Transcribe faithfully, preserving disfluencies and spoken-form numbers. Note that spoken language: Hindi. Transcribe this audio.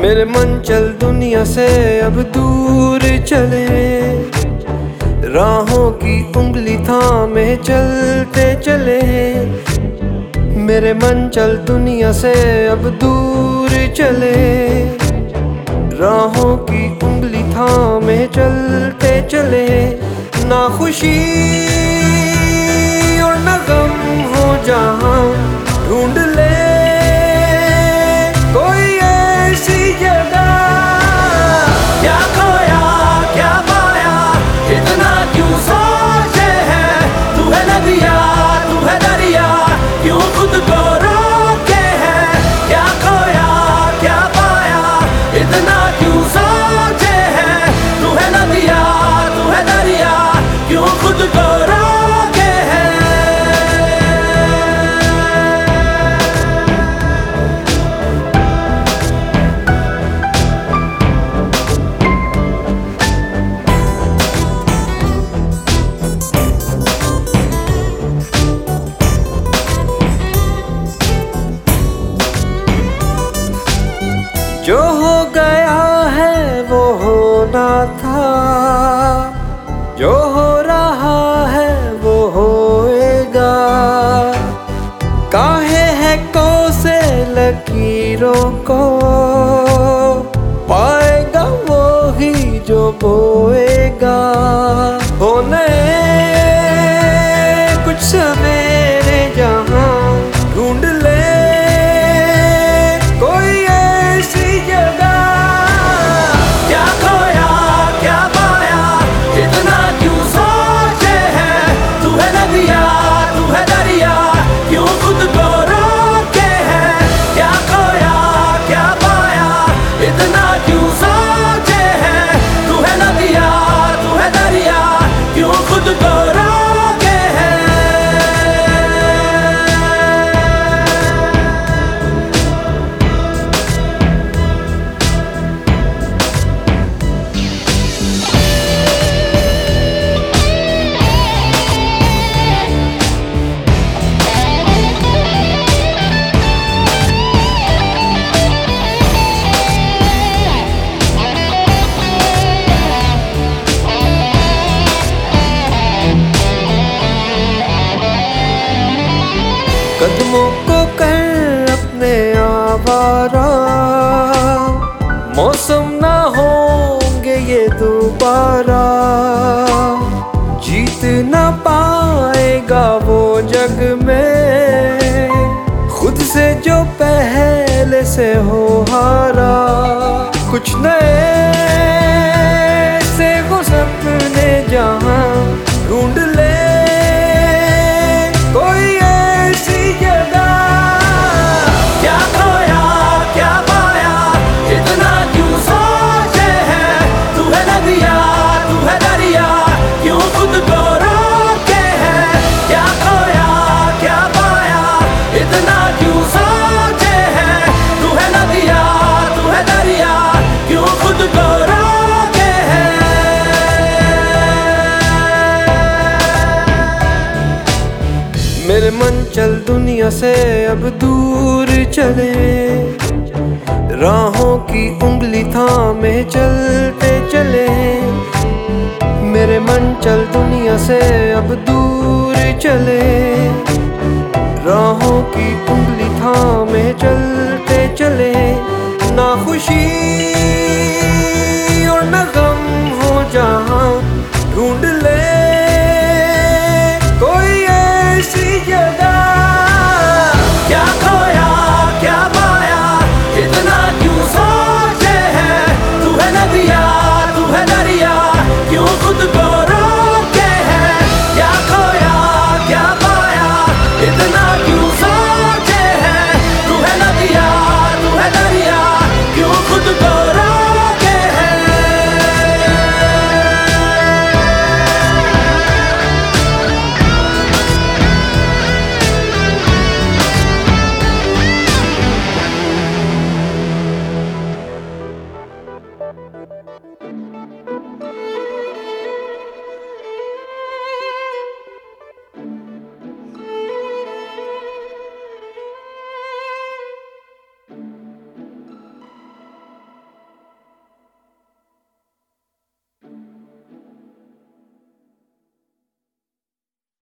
मेरे मन चल दुनिया से अब दूर चले, राहों की उंगली थामे चलते चले। मेरे मन चल दुनिया से अब दूर चले, राहों की उंगली थामे चलते चले। ना खुशी और ना गम हो जहां, ढूंढ ले कोई ऐसी जगह। क्या खोया क्या पाया, इतना क्यों सोचे है। तू है नदिया तू है दरिया, क्यों खुद को रोके है। क्या खोया क्या पाया, इतना क्यों सोचे है। तू है नदिया तू है दरिया, क्यों खुद को रोके है। जो हो गया है वो होना था, जो हो रहा है वो होएगा। काहे है कोसे लकीरों को, पाएगा वो ही जो बोएगा। होने कुछ सवेरे जहां, ढूंढ ले कोई ऐसी जगह। क्या खोया क्या पाया, इतना क्यों सोचे है। तू है नदिया तू है दरिया, क्यों खुद को रोके है। क्या खोया क्या पाया, इतना क्यों सोचे है। तू है नदिया तू है दरिया, क्यों खुद को रोके है। कदमों को कर अपने आवारा, मौसम ना होंगे ये दोबारा। जीत ना पाएगा वो जग में, खुद से जो पहले से हो हारा। कुछ नए से हो सपने जहां, ढूंढ ले कोई ऐसी जगह। क्या खोया क्या पाया, इतना क्यों सोचे है। तू है नदिया तू है दरिया, क्यों खुद को रोके है। क्या खोया क्या पाया, इतना क्यों सोचे है। तू है नदिया तू है दरिया, क्यों खुद को रोके है। मेरे मन चल दुनिया से अब दूर चले, राहों की उंगली थामे चलते चले। मेरे मन चल दुनिया से अब दूर चले, राहों की उंगली थामे चलते चले। ना खुशी और ना गम हो जहां, ढूंढ ले